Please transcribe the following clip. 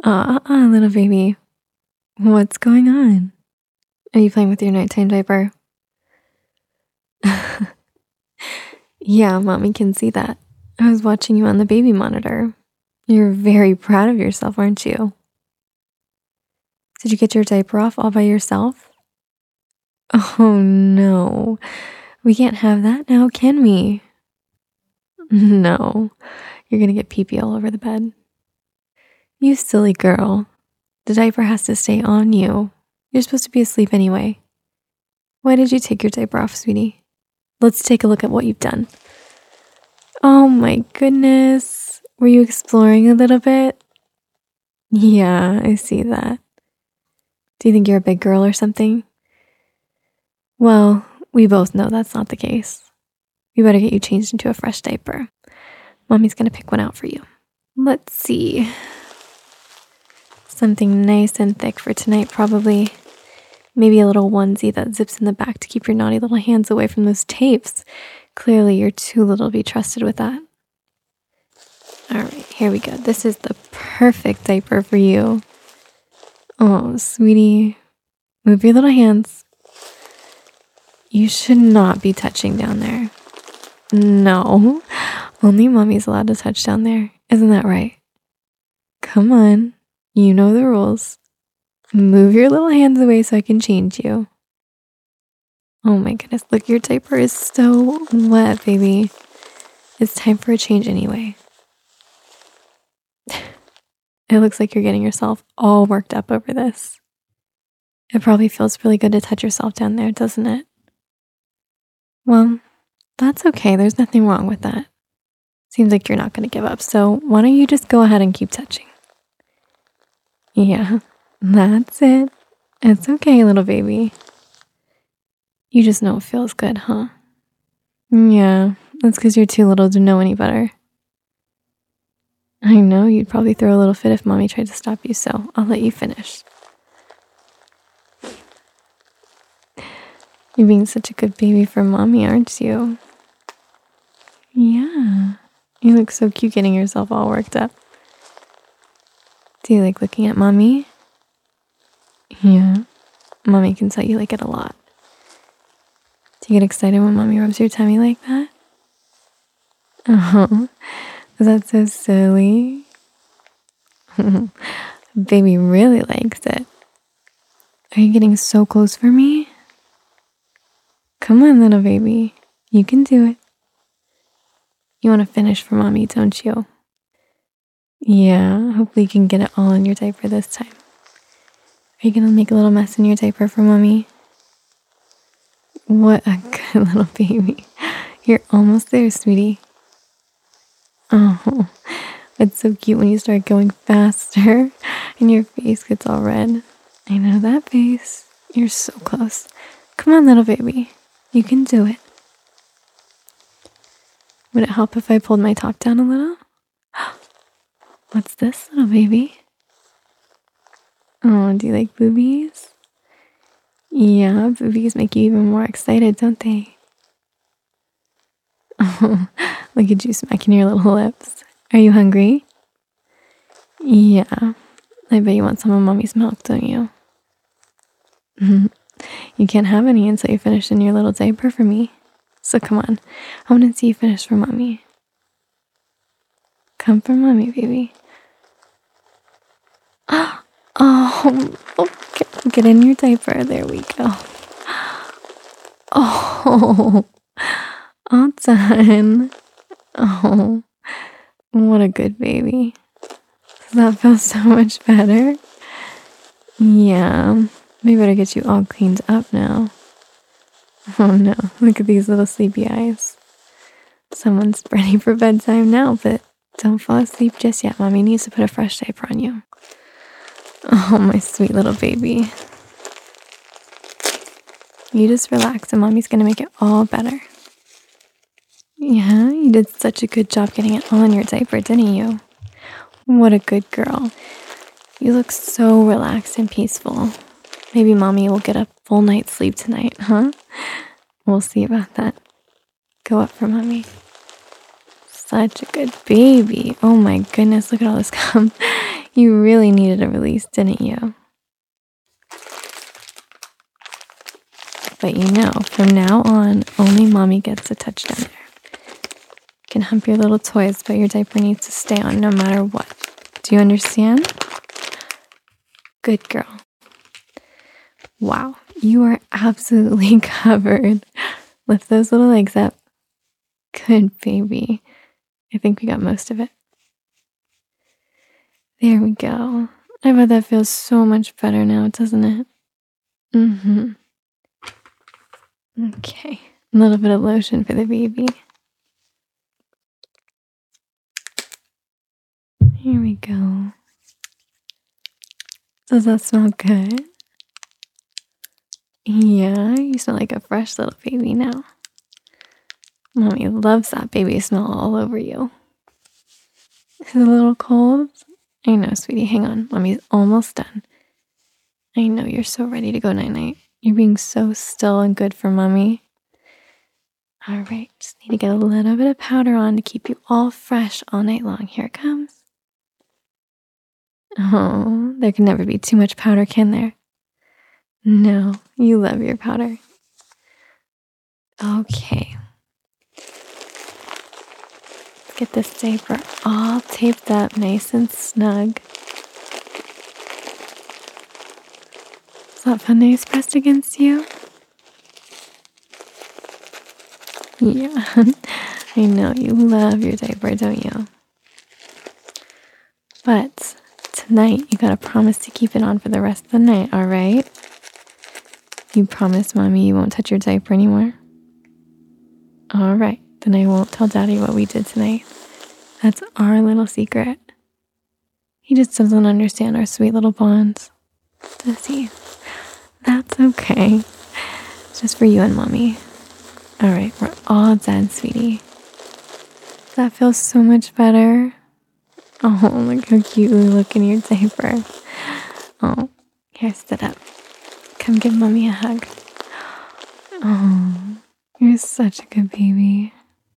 Little baby. What's going on? Are you playing with your nighttime diaper? Yeah, mommy can see that. I was watching you on the baby monitor. You're very proud of yourself, aren't you? Did you get your diaper off all by yourself? Oh no, we can't have that now, can we? No, you're gonna get pee-pee all over the bed. You silly girl. The diaper has to stay on you. You're supposed to be asleep anyway. Why did you take your diaper off, sweetie? Let's take a look at what you've done. Oh my goodness. Were you exploring a little bit? Yeah, I see that. Do you think you're a big girl or something? Well, we both know that's not the case. We better get you changed into a fresh diaper. Mommy's gonna pick one out for you. Let's see. Something nice and thick for tonight, probably. Maybe a little onesie that zips in the back to keep your naughty little hands away from those tapes. Clearly, you're too little to be trusted with that. All right, here we go. This is the perfect diaper for you. Oh, sweetie, move your little hands. You should not be touching down there. No, only mommy's allowed to touch down there. Isn't that right? Come on, you know the rules. Move your little hands away so I can change you. Oh my goodness, look, your diaper is so wet, baby. It's time for a change anyway. It looks like you're getting yourself all worked up over this. It probably feels really good to touch yourself down there, doesn't it? Well, that's okay. There's nothing wrong with that. Seems like you're not going to give up. So why don't you just go ahead and keep touching? Yeah, that's it. It's okay, little baby. You just know it feels good, huh? Yeah, that's because you're too little to know any better. I know you'd probably throw a little fit if mommy tried to stop you, so I'll let you finish. You're being such a good baby for mommy, aren't you? Yeah, you look so cute getting yourself all worked up. Do you like looking at mommy? Yeah, mommy can tell you like it a lot. Do you get excited when mommy rubs your tummy like that? Oh, is that so silly? Baby really likes it. Are you getting so close for me? Come on, little baby. You can do it. You want to finish for mommy, don't you? Yeah, hopefully you can get it all in your diaper this time. Are you going to make a little mess in your diaper for mommy? What a good little baby. You're almost there, sweetie. Oh, it's so cute when you start going faster and your face gets all red. I know that face. You're so close. Come on, little baby. You can do it. Would it help if I pulled my top down a little? What's this, little baby? Oh, do you like boobies? Yeah, boobies make you even more excited, don't they? Oh, look at you smacking your little lips. Are you hungry? Yeah, I bet you want some of mommy's milk, don't you? You can't have any until you finish in your little diaper for me. So come on, I want to see you finish for mommy. Come for mommy, baby. Oh, okay. Get in your diaper. There we go. Oh, all done. Oh, what a good baby. Does that feel so much better? Yeah, we better get you all cleaned up now. Oh no, look at these little sleepy eyes. Someone's ready for bedtime now, but don't fall asleep just yet. Mommy needs to put a fresh diaper on you. Oh, my sweet little baby. You just relax and mommy's gonna make it all better. Yeah, you did such a good job getting it all in your diaper, didn't you? What a good girl. You look so relaxed and peaceful. Maybe mommy will get a full night's sleep tonight, huh? We'll see about that. Go up for mommy. Such a good baby. Oh my goodness, look at all this gum. You really needed a release, didn't you? But you know, from now on, only mommy gets a touch down there. You can hump your little toys, but your diaper needs to stay on no matter what. Do you understand? Good girl. Wow, you are absolutely covered. Lift those little legs up. Good baby. I think we got most of it. There we go. I bet that feels so much better now, doesn't it? Mm-hmm. Okay. A little bit of lotion for the baby. Here we go. Does that smell good? Yeah, you smell like a fresh little baby now. Mommy loves that baby smell all over you. Is it a little cold? I know, sweetie. Hang on. Mommy's almost done. I know you're so ready to go night-night. You're being so still and good for mommy. All right, just need to get a little bit of powder on to keep you all fresh all night long. Here it comes. Oh, there can never be too much powder, can there? No, you love your powder. Okay. Let's get this diaper all taped up nice and snug. Is that fun nice pressed against you? Yeah, I know you love your diaper, don't you? But tonight, you gotta promise to keep it on for the rest of the night, all right? You promise, Mommy, you won't touch your diaper anymore? All right, then I won't tell Daddy what we did tonight. That's our little secret. He just doesn't understand our sweet little bonds, does he? That's okay. It's just for you and Mommy. All right, we're all done, sweetie. That feels so much better. Oh, look how cute you look in your diaper. Oh, here, sit up. Come give Mommy a hug. Oh, you're such a good baby.